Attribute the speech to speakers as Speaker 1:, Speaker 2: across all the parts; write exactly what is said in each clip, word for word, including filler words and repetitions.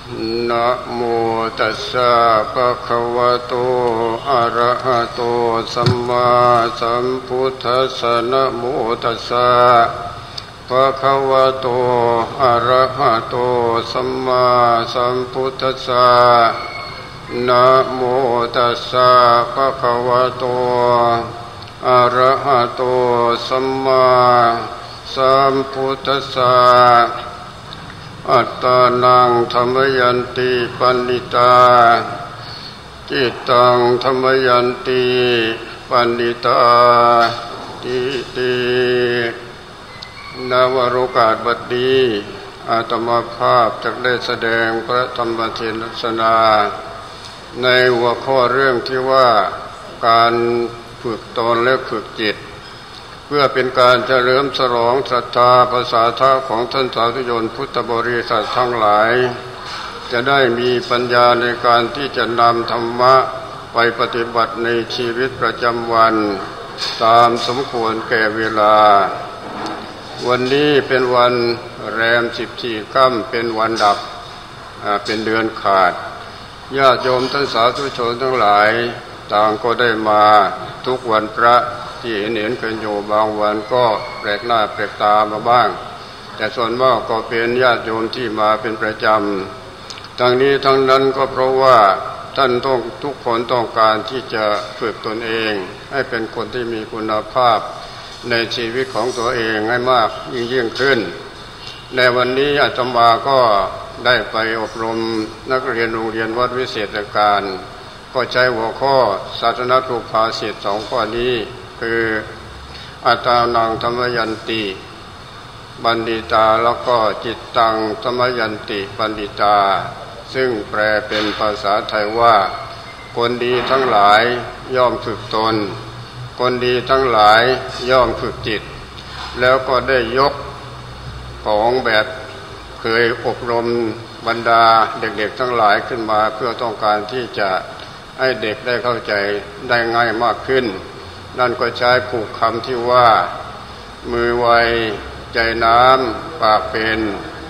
Speaker 1: นะโมตัสสะภะคะวะโตอะระหะโตสัมมาสัมพุทธัสสะนะโมตัสสะภะคะวะโตอะระหะโตสัมมาสัมพุทธัสสะนะโมตัสสะภะคะวะโตอะระหะโตสัมมาสัมพุทธัสสะอัตตานังธัมมยันติปันนิตาจิตตังธัมมยันติปันนิตาติตินวโรกาสบัดนี้อาตมาภาพจะได้แสดงพระธรรมเทศนาในหัวข้อเรื่องที่ว่าการฝึกตนและฝึกจิตเพื่อเป็นการเฉลิมฉลองศรัทธาภาษาทะของท่านสาธุชนพุทธบริษัททั้งหลายจะได้มีปัญญาในการที่จะนำธรรมะไปปฏิบัติในชีวิตประจำวันตามสมควรแก่เวลาวันนี้เป็นวันแรมสิบสี่ค่ำเป็นวันดับเป็นเดือนขาดญาติโยมท่านสาธุชนทั้งหลายต่างก็ได้มาทุกวันพระที่เห็นเห็นกันอยู่บางวันก็แปลกหน้าแปลกตามาบ้างแต่ส่วนมากก็เป็นญาติโยมที่มาเป็นประจำทั้งนี้ทั้งนั้นก็เพราะว่าท่านต้องทุกคนต้องการที่จะฝึกตนเองให้เป็นคนที่มีคุณภาพในชีวิตของตัวเองให้มากยิ่งยิ่งขึ้นในวันนี้อาตมาก็ได้ไปอบรมนักเรียนโรงเรียนวัดวิเศษการก็ใช้หัวข้อศาสนทูปภาษิตสองข้อนี้คืออัตตานังธัมมยันติบัณฑิตาแล้วก็จิตตังธัมมยันติบัณฑิตาซึ่งแปลเป็นภาษาไทยว่าคนดีทั้งหลายย่อมฝึกตนคนดีทั้งหลายย่อมฝึกจิตแล้วก็ได้ยกของแบบเคยอบรมบรรดาเด็กๆทั้งหลายขึ้นมาเพื่อต้องการที่จะให้เด็กได้เข้าใจได้ง่ายมากขึ้นนั่นก็ใช้ผูกคำที่ว่ามือไวใจน้ำปากเป็น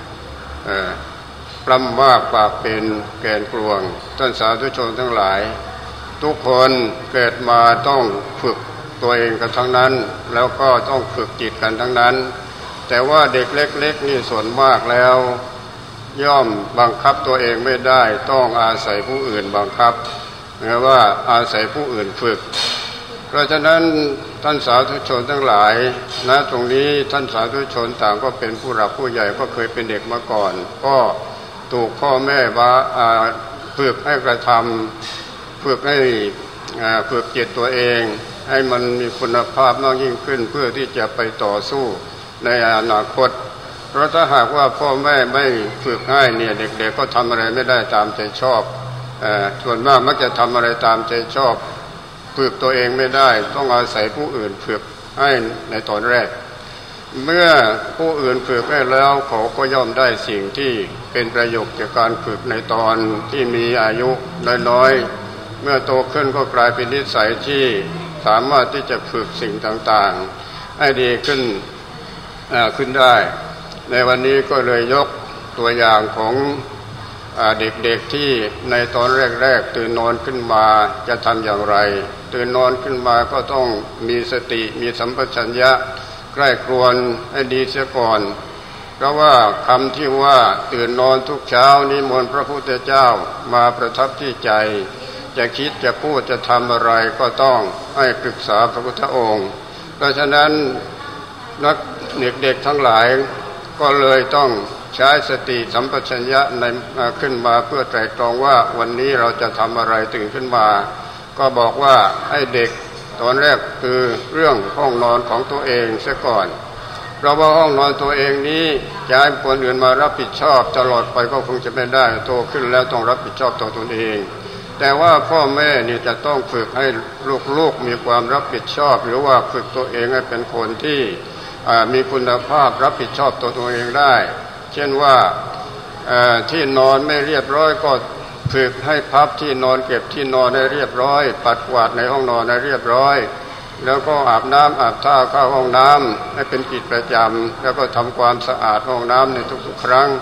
Speaker 1: ปล้ำมากปากเป็นแกนกลวงท่านสาธุชนทั้งหลายทุกคนเกิดมาต้องฝึกตัวเองกันทั้งนั้นแล้วก็ต้องฝึกจิตกันทั้งนั้นแต่ว่าเด็กเล็กๆนี่ส่วนมากแล้วย่อมบังคับตัวเองไม่ได้ต้องอาศัยผู้อื่นบังคับหรือว่าอาศัยผู้อื่นฝึกเพราะฉะนั้นท่านสาธุชนทั้งหลายณตรงนี้ท่านสาธุชนต่างก็เป็นผู้หลักผู้ใหญ่ก็เคยเป็นเด็กมาก่อนก็ถูกพ่อแม่ว่าฝึกให้กระทำฝึกให้ฝึกจิตตัวเองให้มันมีคุณภาพมากยิ่งขึ้นเพื่อที่จะไปต่อสู้ในอนาคตเพราะถ้าหากว่าพ่อแม่ไม่ฝึกให้เนี่ยเด็กๆก็ทำอะไรไม่ได้ตามใจชอบส่วนมากมักจะทำอะไรตามใจชอบฝึกตัวเองไม่ได้ต้องอาศัยผู้อื่นฝึกให้ในตอนแรกเมื่อผู้อื่นฝึกให้แล้วเขาก็ย่อมได้สิ่งที่เป็นประโยชน์จากการฝึกในตอนที่มีอายุน้อยๆเมื่อโตขึ้นก็กลายเป็นนิสัยที่สามารถที่จะฝึกสิ่งต่างๆให้ดีขึ้นขึ้นได้ในวันนี้ก็เลยยกตัวอย่างของเด็กๆที่ในตอนแรกๆตื่นนอนขึ้นมาจะทำอย่างไรตื่นนอนขึ้นมาก็ต้องมีสติมีสัมปชัญญะใกล้ครวญให้ดีเสียก่อนเพราะว่าคำที่ว่าตื่นนอนทุกเช้านิมนต์พระพุทธเจ้ามาประทับที่ใจจะคิดจะพูดจะทำอะไรก็ต้องให้ปรึกษาพระพุทธองค์เพราะฉะนั้นนักเด็กๆทั้งหลายก็เลยต้องใช้สติสัมปชัญญะในขึ้นมาเพื่อไตร่ตรองว่าวันนี้เราจะทำอะไรตื่นขึ้นมาก็บอกว่าให้เด็กตอนแรกคือเรื่องห้องนอนของตัวเองเสียก่อนเพราะว่าห้องนอนตัวเองนี้จะให้คนอื่นมารับผิดชอบตลอดไปก็คงจะไม่ได้โตขึ้นแล้วต้องรับผิดชอบต่อตนเองแต่ว่าพ่อแม่นี่จะต้องฝึกให้ลูกๆมีความรับผิดชอบหรือว่าฝึกตัวเองให้เป็นคนที่มีคุณภาพรับผิดชอบตัวตัวเองได้เช่นว่าที่นอนไม่เรียบร้อยก็ฝึกให้พับที่นอนเก็บที่นอนให้เรียบร้อยปัดกวาดในห้องนอนให้เรียบร้อยแล้วก็อาบน้ำอาบท่าเข้าห้องน้ำให้เป็นกิจประจำแล้วก็ทำความสะอาดห้องน้ำในทุกๆครั้ง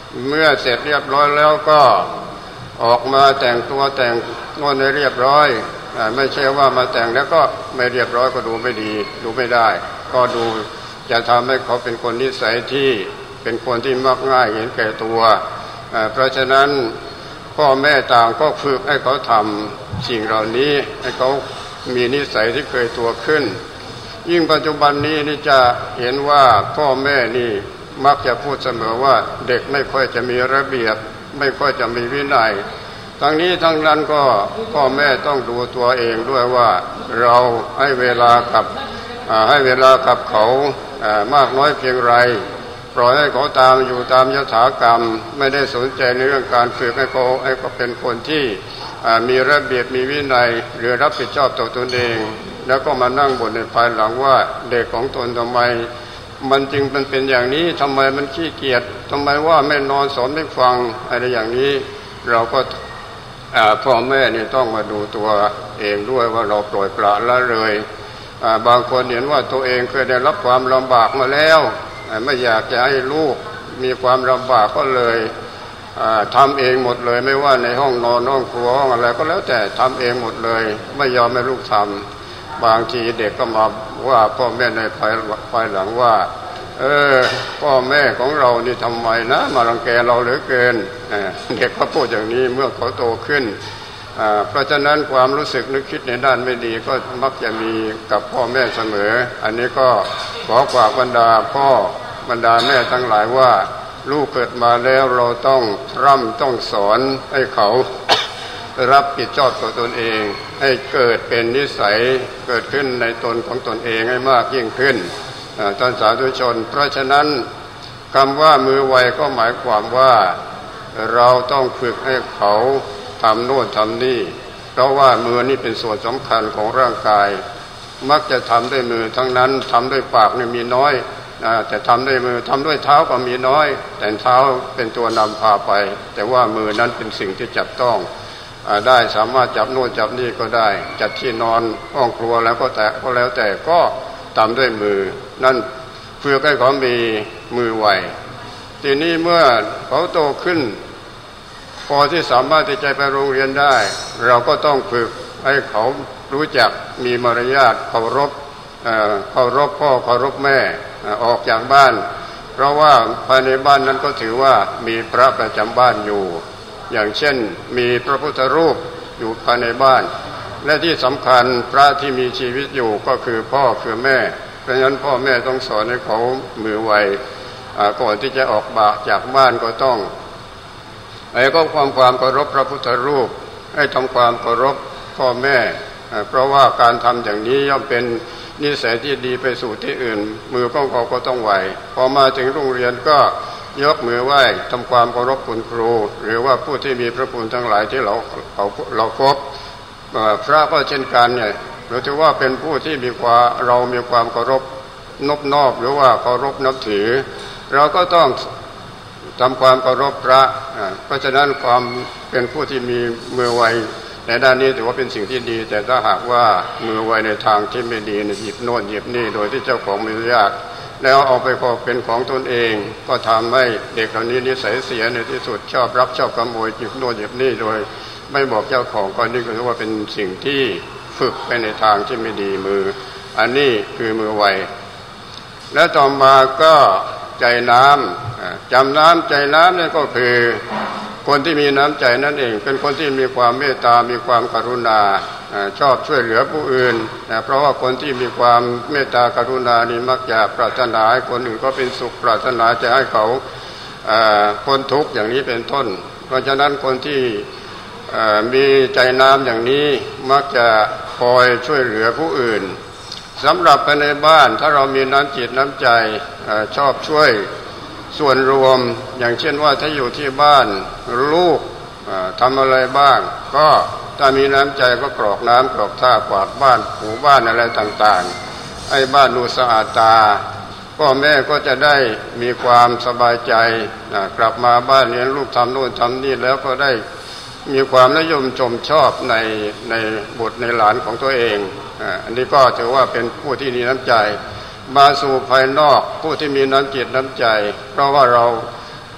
Speaker 1: เมื่อเสร็จเรียบร้อยแล้วก็ออกมาแต่งตัวแต่งโน่นให้เรียบร้อยไม่ใช่ว่ามาแต่งแล้วก็ไม่เรียบร้อยก็ดูไม่ดีดูไม่ได้ก็ดูจะทำให้เขาเป็นคนนิสัยที่เป็นคนที่มักง่ายเห็นแก่ตัวเพราะฉะนั้นพ่อแม่ต่างก็ฝึกให้เขาทำสิ่งเหล่านี้ให้เขามีนิสัยที่เคยตัวขึ้นยิ่งปัจจุบันนี้นี่จะเห็นว่าพ่อแม่นี่มักจะพูดเสมอว่าเด็กไม่ค่อยจะมีระเบียบไม่ค่อยจะมีวินัยทั้งนี้ทั้งนั้นก็พ่อแม่ต้องดูตัวเองด้วยว่าเราให้เวลากับให้เวลากับเขามากน้อยเพียงไรปล่อยให้เขาตามอยู่ตามยถากรรมไม่ได้สนใจในเรื่องการฝึกให้เขาให้เขาเป็นคนที่มีระเบียบมีวินัยหรือรับผิดชอบต่อตนเองแล้วก็มานั่งบ่นในภายหลังว่าเด็กของตนทำไมมันจึงมันเป็นอย่างนี้ทำไมมันขี้เกียจทำไมว่าไม่นอนสอนไม่ฟังอะไรอย่างนี้เราก็พ่อแม่นี่ต้องมาดูตัวเองด้วยว่าเราปล่อยปละละเลยบางคนเห็นว่าตัวเองเคยได้รับความลำบากมาแล้วไม่อยากจะให้ลูกมีความลำบากก็เลยทำเองหมดเลยไม่ว่าในห้องนอนห้องครัวห้องอะไรก็แล้วแต่ทำเองหมดเลยไม่ยอมให้ลูกทำบางทีเด็กก็มาว่าพ่อแม่ในภายภายหลังว่าเออพ่อแม่ของเรานี่ทำไมนะมารังแกเราเหลือเกินเด็กก็พูดอย่างนี้เมื่อเขาโตขึ้นเพราะฉะนั้นความรู้สึกนึกคิดในด้านไม่ดีก็มักจะมีกับพ่อแม่เสมออันนี้ก็ขอฝากบรรดาพ่อบรรดาแม่ทั้งหลายว่าลูกเกิดมาแล้วเราต้องร่ำต้องสอนให้เขารับผิดชอบต่อตนเองให้เกิดเป็นนิสัยเกิดขึ้นในตนของตนเองให้มากยิ่งขึ้นท่านสาธุชนเพราะฉะนั้นคำว่ามือไวก็หมายความว่าเราต้องฝึกให้เขาทำโน่นทำนี่เพราะว่ามือนี่เป็นส่วนสำคัญของร่างกายมักจะทำด้วยมือทั้งนั้นทำด้วยปากนี่มีน้อยแต่ทำด้วยมือทำด้วยเท้าก็มีน้อยแต่เท้าเป็นตัวนำพาไปแต่ว่ามือนั้นเป็นสิ่งที่จับต้องได้สามารถจับโน่นจับนี่ก็ได้จัดที่นอนห้องครัวแล้วก็แต่ก็แล้วแต่ก็ทำด้วยมือนั่นเพื่อให้เขามีมือไวทีนี้เมื่อเขาโตขึ้นพอที่สามารถที่จะไปโรงเรียนได้เราก็ต้องฝึกให้เขารู้จักมีมารยาทเคารพเคารพพ่อเคารพแม่ออกจากบ้านเพราะว่าภายในบ้านนั้นก็ถือว่ามีพระประจำบ้านอยู่อย่างเช่นมีพระพุทธรูปอยู่ภายในบ้านและที่สำคัญพระที่มีชีวิตอยู่ก็คือพ่อคือแม่เพราะฉะนั้นพ่อแม่ต้องสอนให้เขามือไวก่อนที่จะออกบาจากบ้านก็ต้องไอ้ก็ความความเคารพพระพุทธรูปให้ทำความเคารพพ่อแม่เพราะว่าการทำอย่างนี้ย่อมเป็นนิสัยที่ดีไปสู่ที่อื่นมือของเขาก็ต้องไวพอมาถึงโรงเรียนก็ยกมือไหว้ทำความเคารพคุณครูหรือว่าผู้ที่มีพระคุณทั้งหลายที่เราเราเราพบพระก็เช่นกันเนี่ยเราถือว่าเป็นผู้ที่มีความเรามีความเคารพนอบนอบหรือว่าเคารพนับถือเราก็ต้องทำความเคารพพระเพราะฉะนั้นความเป็นผู้ที่มีมือไวในด้านนี้ถือว่าเป็นสิ่งที่ดีแต่ถ้าหากว่ามือไวในทางที่ไม่ดีหยิบโน่นหยิบนี่โดยที่เจ้าของไม่อนุญาตแล้วเอาไปขอเป็นของตนเองก็ทำให้เด็กเหล่านี้นิสัยเสียในที่สุดชอบรับชอบขโมยหยิบโน่นหยิบนี่โดยไม่บอกเจ้าของก็นี่ก็ถือว่าเป็นสิ่งที่ฝึกไปในทางที่ไม่ดีมืออันนี้คือมือไวแล้วต่อมาก็ใจน้ำจำน้ำใจน้ำนี่ก็คือคนที่มีน้ำใจนั่นเองเป็นคนที่มีความเมตตามีความกรุณาชอบช่วยเหลือผู้อื่นนะเพราะว่าคนที่มีความเมตตากรุณานี่มักจะปรารถนาให้คนอื่นก็เป็นสุขปรารถนาจะให้เขาพ้นทุกข์อย่างนี้เป็นต้นเพราะฉะนั้นคนที่มีใจน้ำอย่างนี้มักจะคอยช่วยเหลือผู้อื่นสำหรับภายในบ้านถ้าเรามีน้ำจิตน้ำใจชอบช่วยส่วนรวมอย่างเช่นว่าถ้าอยู่ที่บ้านลูกทำอะไรบ้างก็ถ้ามีน้ำใจก็กรอกน้ำกรอกท่ากวาดบ้านถูบ้านอะไรต่างๆให้บ้านดูสะอาดตาพ่อแม่ก็จะได้มีความสบายใจกลับมาบ้านเลี้ยงลูกทำโน่นทำนี่แล้วก็ได้มีความนิยมชมชอบในในบุตรในหลานของตัวเองอันนี้ก็ถือว่าเป็นผู้ที่มีน้ำใจมาสู่ภายนอกผู้ที่มีน้ำจิตน้ำใจเพราะว่าเรา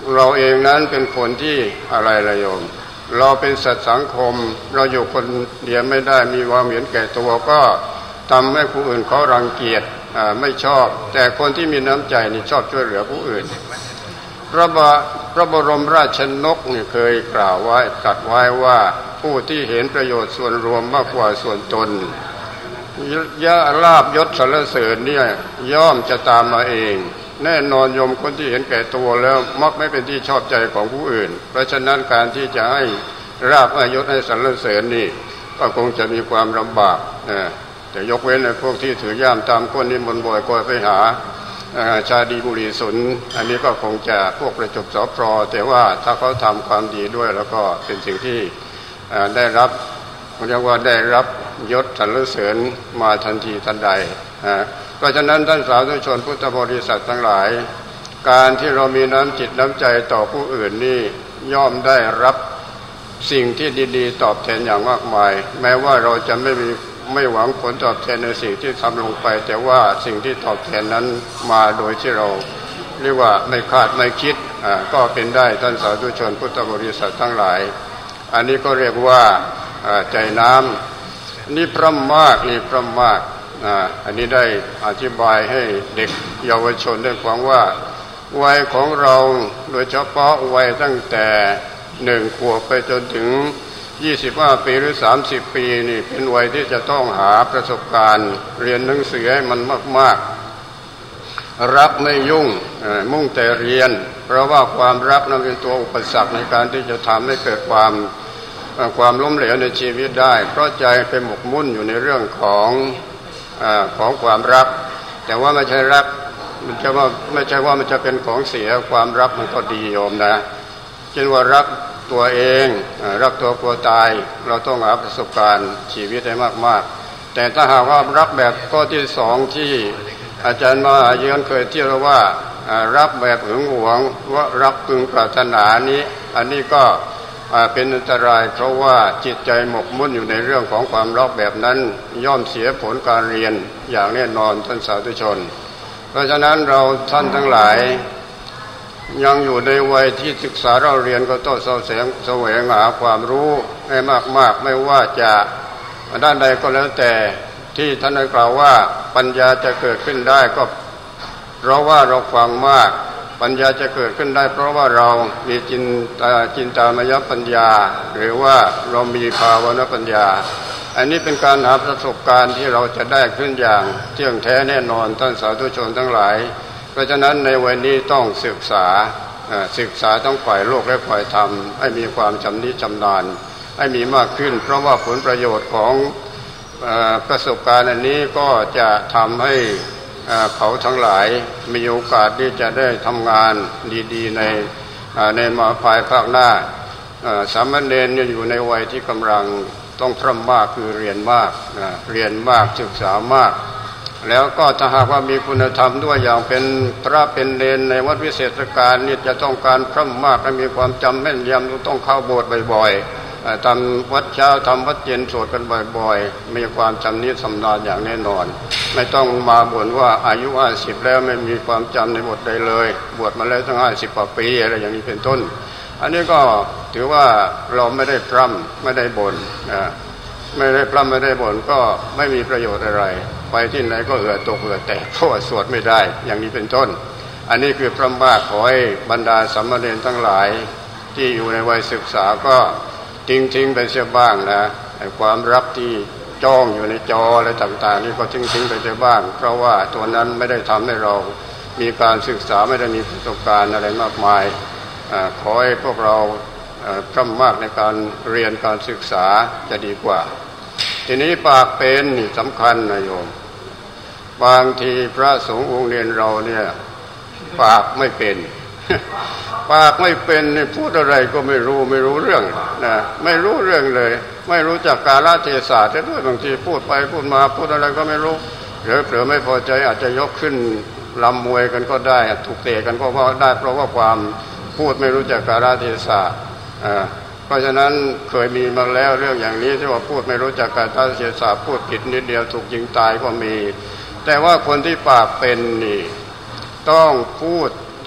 Speaker 1: เราเองนั้นเป็นคนที่อะไรละโยมเราเป็นสัตว์สังคมเราอยู่คนเดียวไม่ได้มีความเห็นแก่ตัวก็ทำให้ผู้อื่นเขารังเกียจไม่ชอบแต่คนที่มีน้ำใจนี่ชอบช่วยเหลือผู้อื่นพระบาพระบรมราชนกนี่เคยกล่าวไว้ตรัสไว้ว่าผู้ที่เห็นประโยชน์ส่วนรวมมากกว่าส่วนตนยะลาภยศสรรเสริญเนี่ยย่อมจะตามมาเองแน่นอนโยมคนที่เห็นแก่ตัวแล้วมักไม่เป็นที่ชอบใจของผู้อื่นเพราะฉะนั้นการที่จะให้ลาภยศให้สรรเสริญนี่ก็คงจะมีความลำบากนะแต่ยกเว้นในพวกที่ถือย่ามตามก้นนิมนต์บ่อยก็ไปหาชาดีบุรีสุนอันนี้ก็คงจะพวกประจบสพแต่ว่าถ้าเขาทำความดีด้วยแล้วก็เป็นสิ่งที่ได้รับเรียกว่าได้รับยศสรรเสริญมาทันทีทันใดเพราะฉะนั้นท่านสาธุชนพุทธบริษัททั้งหลายการที่เรามีน้ำจิตน้ำใจต่อผู้อื่นนี่ย่อมได้รับสิ่งที่ดีๆตอบแทนอย่างมากมายแม้ว่าเราจะไม่มีไม่หวังผลตอบแทนในสิ่งที่ทำลงไปแต่ว่าสิ่งที่ตอบแทนนั้นมาโดยที่เราเรียกว่าไม่คาดไม่คิดก็เป็นได้ท่านสาธุชนพุทธบริษัททั้งหลายอันนี้ก็เรียกว่าใจน้ำนี่พร่ำมากนี่พร่ำมากอันนี้ได้อธิบายให้เด็กเยาวชนได้ฟังว่าวัยของเราโดยเฉพาะวัยตั้งแต่หนึ่งขวบไปจนถึงยี่สิบห้าปีหรือสามสิบปีนี่เป็นวัยที่จะต้องหาประสบการณ์เรียนหนังสือให้มันมากๆรักไม่ยุ่งมุ่งแต่เรียนเพราะว่าความรักนั้นเป็นตัวอุปสรรคในการที่จะทำให้เกิดความความล้มเหลวในชีวิตได้เพราะใจไปหมกมุ่นอยู่ในเรื่องของของความรักแต่ว่าไม่ใช่รักมันจะว่าไม่ใช่ว่ามันจะเป็นของเสียความรักมันก็ดีโยมนะเช่นว่ารักตัวเองรักตัวกลัวตายเราต้องหาประสบการณ์ชีวิตให้มากๆแต่ถ้าหากว่ารักแบบข้อที่สองที่อาจารย์มหาเยือนเคยเที่ยวว่ารักแบบหึงหวงว่ารักพึงปรารถนานี้อันนี้ก็เป็นอันตรายเพราะว่าจิตใจหมกมุ่นอยู่ในเรื่องของความรักแบบนั้นย่อมเสียผลการเรียนอย่างแน่นอนท่านสาธุชนเพราะฉะนั้นเราท่านทั้งหลายยังอยู่ในวัยที่ศึกษาเราเรียนก็ต้องเสาแสงแสวงหาความรู้ให้มากๆไม่ว่าจะด้านใดก็แล้วแต่ที่ท่านได้กล่าวว่าปัญญาจะเกิดขึ้นได้ก็เพราะว่าเราฟังมากปัญญาจะเกิดขึ้นได้เพราะว่าเรามีจินตาจินตามยปัญญาหรือว่าเรามีภาวนปัญญาอันนี้เป็นการหาประสบการณ์ที่เราจะได้ขึ้นอย่างเที่ยงแท้แน่นอนท่านสาธุชนทั้งหลายเพราะฉะนั้นในวันนี้ต้องศึกษาศึกษาทั้งฝ่ายโลกและฝ่ายธรรมให้มีความชำนิชำนาญให้มีมากขึ้นเพราะว่าผลประโยชน์ของประสบการณ์อันนี้ก็จะทำให้เขาทั้งหลายมีโอกาสที่จะได้ทำงานดีๆในในมาภายภาคหน้าสามเณรอยู่ในวัยที่กำลังต้องพร่ำมากคือเรียนมากเรียนมากศึกษามากแล้วก็ถ้าหากว่ามีคุณธรรมด้วยอย่างเป็นพระเป็นเณรในวัดวิเศษการนี่จะต้องการพร่ำมากและมีความจำแม่นยำต้องเข้าโบสถ์บ่อยๆทำวัดเช้าทำวัดเย็นสวดกันบ่อยๆมีความจำนิชำนาญอย่างแน่นอนไม่ต้องมาบ่นว่าอายุห้าสิบแล้วไม่มีความจำในบทใดเลยบวชมาแล้วตั้งห้าสิบกว่าปีอะไรอย่างนี้เป็นต้นอันนี้ก็ถือว่าเราไม่ได้พร่ำไม่ได้บ่นไม่ได้พร่ำไม่ได้บ่นก็ไม่มีประโยชน์อะไรไปที่ไหนก็เหือตกเหือแตกเพราะว่าสวดไม่ได้อย่างนี้เป็นต้นอันนี้คือพร่ำมากขอให้บรรดาสามเณรทั้งหลายที่อยู่ในวัยศึกษาก็ทิ้งทิ้งไปเสียบ้างนะความรักที่จ้องอยู่ในจออะไรต่างๆนี่ก็ทิ้งทิ้งไปเสียบ้างเพราะว่าตัวนั้นไม่ได้ทำให้เรามีการศึกษาไม่ได้มีประสบการณ์อะไรมากมายขอให้พวกเราพร่ำมากในการเรียนการศึกษาจะดีกว่าทีนี้ปากเป็นนี่สำคัญนะโยมบางทีพระสงฆ์องค์เรียนเราเนี่ยปากไม่เป็นปากไม่เป็นนี่พูดอะไรก็ไม่รู้ไม่รู้เรื่องนะไม่รู้เรื่องเลยไม่รู้จักกาลเทศะด้วยบางทีพูดไปพูดมาพูดอะไรก็ไม่รู้หรือเผลอไม่พอใจอาจจะยกขึ้นลำมวยกันก็ได้ถูกเตะกันก็ได้เพราะว่าความพูดไม่รู้จักกาลเทศะเพราะฉะนั้นเคยมีมาแล้วเรื่องอย่างนี้ที่ว่าพูดไม่รู้จักกาลเทศะพูดผิดนิดเดียวถูกยิงตายก็มีแต่ว่าคนที่ปากเป็นนี่ต้องพูด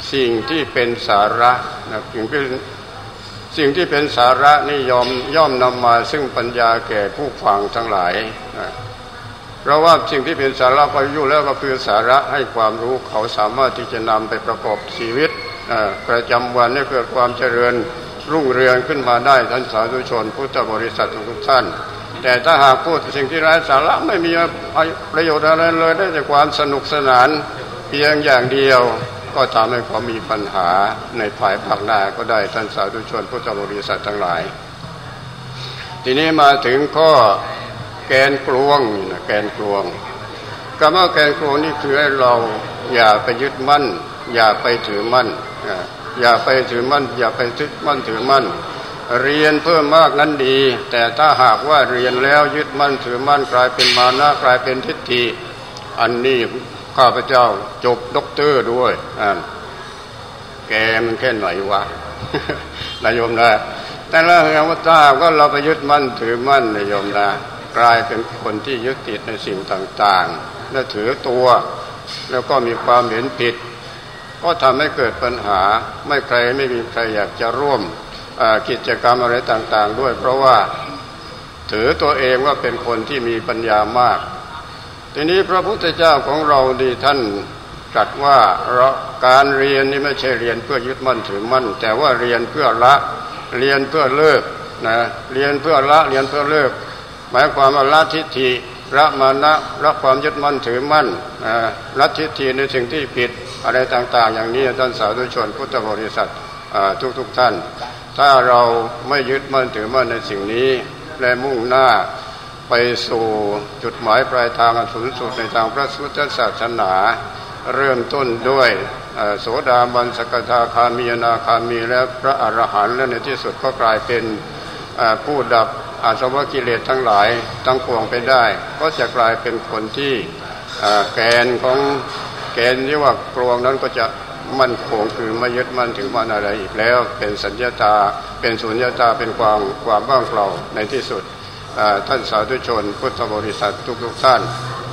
Speaker 1: สิ่งที่เป็นสาระนะสิ่งเป็นสิ่งที่เป็นสาระนี่ยอมย่อมนำมาซึ่งปัญญาแก่ผู้ฟังทั้งหลายนะเพราะว่าสิ่งที่เป็นสาระก็อยู่แล้วก็คือสาระให้ความรู้เขาสามารถที่จะนำไปประกอบชีวิตประจำวันให้เกิดความเจริญรุ่งเรืองขึ้นมาได้ท่านสาธุชนพุทธบริษัททุกท่านแต่ถ้าหากพูดสิ่งที่ไร้สาระไม่มีประโยชน์อะไรเลยได้แต่ความสนุกสนานเพียงอย่างเดียวก็ทำให้เขามีปัญหาในภายภาคหน้าก็ได้ท่านสาธุชนพุทธบริษัททั้งหลายทีนี้มาถึงข้อแกนกลวงนะแกนกลวงคำว่าแกนกลวงนี่คือให้เราอย่าไปยึดมั่นอย่าไปถือมั่นอย่าไปถือมั่นอย่าไปยึดมั่นถือมั่นเรียนเพิ่มมากนั้นดีแต่ถ้าหากว่าเรียนแล้วยึดมั่นถือมั่นกลายเป็นมานะกลายเป็นทิฏฐิอันนี้ข้าพเจ้าจบด็อกเตอร์ด้วยอ่าแกมันแค่ไหนวะนายโยมนะแต่ละครั้งว่าถ้าก็เราไปยึดมั่นถือมั่นนายโยมนะกลายเป็นคนที่ยึดติดในสิ่งต่างๆและถือตัวแล้วก็มีความเห็นผิดก็ทำให้เกิดปัญหาไม่ใครไม่มีใครอยากจะร่วมกิจกรรมอะไรต่างๆด้วยเพราะว่าถือตัวเองว่าเป็นคนที่มีปัญญามากทีนี้พระพุทธเจ้าของเราดีท่านตรัสว่าการเรียนนี่ไม่ใช่เรียนเพื่อยึดมั่นถือมั่นแต่ว่าเรียนเพื่อละเรียนเพื่อเลิกนะเรียนเพื่อละเรียนเพื่อเลิกหมายความว่าละทิฏฐิละมานะละความยึดมั่นถือมั่นละทิฏฐิในสิ่งที่ผิดอะไรต่างๆอย่างนี้ท่านสาธุชนพุทธบริษัททุกๆท่านถ้าเราไม่ยึดมั่นถือมั่นในสิ่งนี้และมุ่งหน้าไปสู่จุดหมายปลายทางอันสูงสุดในทางพระพุทธศาสนาเริ่มต้นด้วยโสดาบันสกทาคามีอนาคามีและพระอรหันต์และในที่สุดก็กลายเป็นผู้ดับอาสวะกิเลสทั้งหลายทั้งปวงไปได้ก็จะกลายเป็นคนที่แกนของแกนที่ว่ากลวงนั้นก็จะมั่นคงคือไม่ยึดมั่นถือมั่นอะไรอีกแล้วเป็นสัญญาตาเป็นสุญญตาเป็นความความว่างเปล่าในที่สุดท่านสาธุชนพุทธบริษัททุกๆท่าน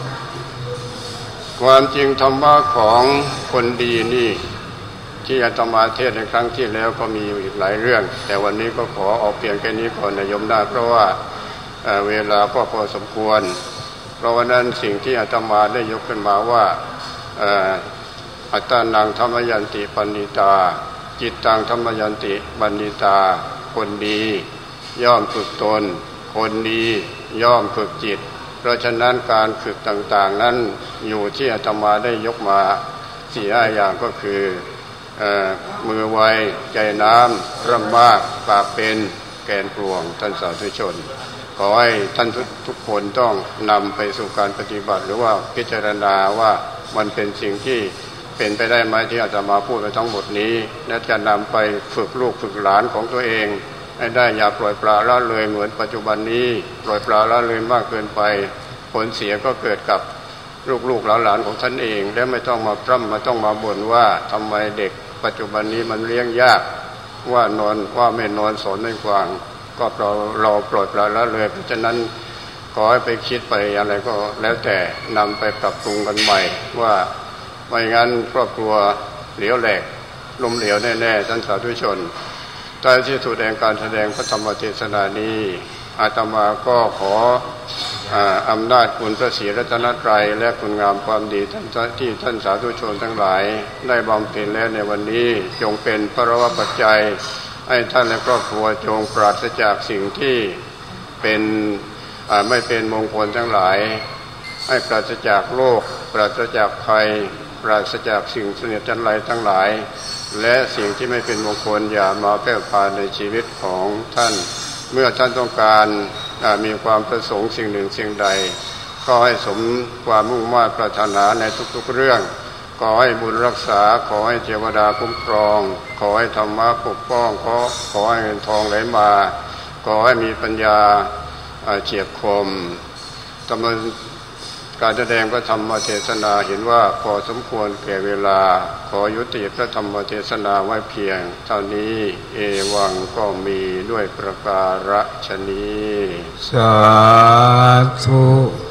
Speaker 1: ความจริงธรรมะของคนดีนี่ที่อาตมาเทศน์ในครั้งที่แล้วก็มีอีกหลายเรื่องแต่วันนี้ก็ขอเอาเพียงแค่นี้ก่อนนะโยมนะเพราะว่าเวลาก็พอสมควรเพราะว่านั้นสิ่งที่อาตมาได้ยกขึ้นมาว่าอัตตานังธรรมยันติปันนิตาจิตตังธรรมยันติปันนิตาคนดีย่อมฝึกตนคนดีย่อมฝึกจิตเพราะฉะนั้นการฝึกต่างๆนั้นอยู่ที่อาตมาได้ยกมาสี่ห้าอย่างก็คือมือไวใจน้ำร่ำมากปากเป็นแกนกลวงท่านสาธุชนขอให้ท่านทุกคนต้องนำไปสู่การปฏิบัติหรือว่าพิจารณาว่ามันเป็นสิ่งที่เป็นไปได้ไหมที่อาตมาพูดไปทั้งหมดนี้และจะนำไปฝึกลูกฝึกหลานของตัวเองให้ได้อย่าปล่อยปละละเลยเหมือนปัจจุบันนี้ปล่อยปละละเลยมากเกินไปผลเสียก็เกิดกับลูกๆหลานๆของท่านเองและไม่ต้องมาพร่ำไม่ต้องมาบ่นว่าทำไมเด็กปัจจุบันนี้มันเลี้ยงยากว่านอนว่าไม่นอนสอนไม่ฟังก็เราเราปล่อยปละละเลยเพราะฉะนั้นขอให้ไปคิดไปอะไรก็แล้วแต่นำไปปรับปรุงกันใหม่ว่าไม่งั้นครอบครัวเหลวแหลกล้มเหลวแน่ๆท่านสาธุชนใต้ที่สุดแห่งการแสดงพระธรรมเทศนานี้อาตมาก็ขออำนาจคุณพระศรีรัตนตรัยและคุณงามความดีที่ท่านสาธุชนทั้งหลายได้บำเพ็ญแล้วในวันนี้จงเป็นพระวปัจจัยให้ท่านและครอบครัวจงปราศจากสิ่งที่เป็นไม่เป็นมงคลทั้งหลายให้ปราศจากโรคปราศจากภัยปราศจากสิ่งเสนียดจันไรทั้งหลายและสิ่งที่ไม่เป็นมงคลอย่ามาแพร่พานในชีวิตของท่านเมื่อท่านต้องการมีความประสงค์สิ่งหนึ่งสิ่งใดก็ให้สมความมุ่งมั่นปรารถนาในทุกๆเรื่องขอให้บุญรักษาขอให้เทวดาคุ้มครองขอให้ธรรมะปกป้องขอขอให้เงินทองไหลมาขอให้มีปัญญาเฉียบคมตำนานการแสดงพระธรรมเทศนาเห็นว่าพอสมควรแก่เวลาขอยุติพระธรรมเทศนาไว้เพียงเท่านี้เอวังก็มีด้วยประการฉะนี้สาธุ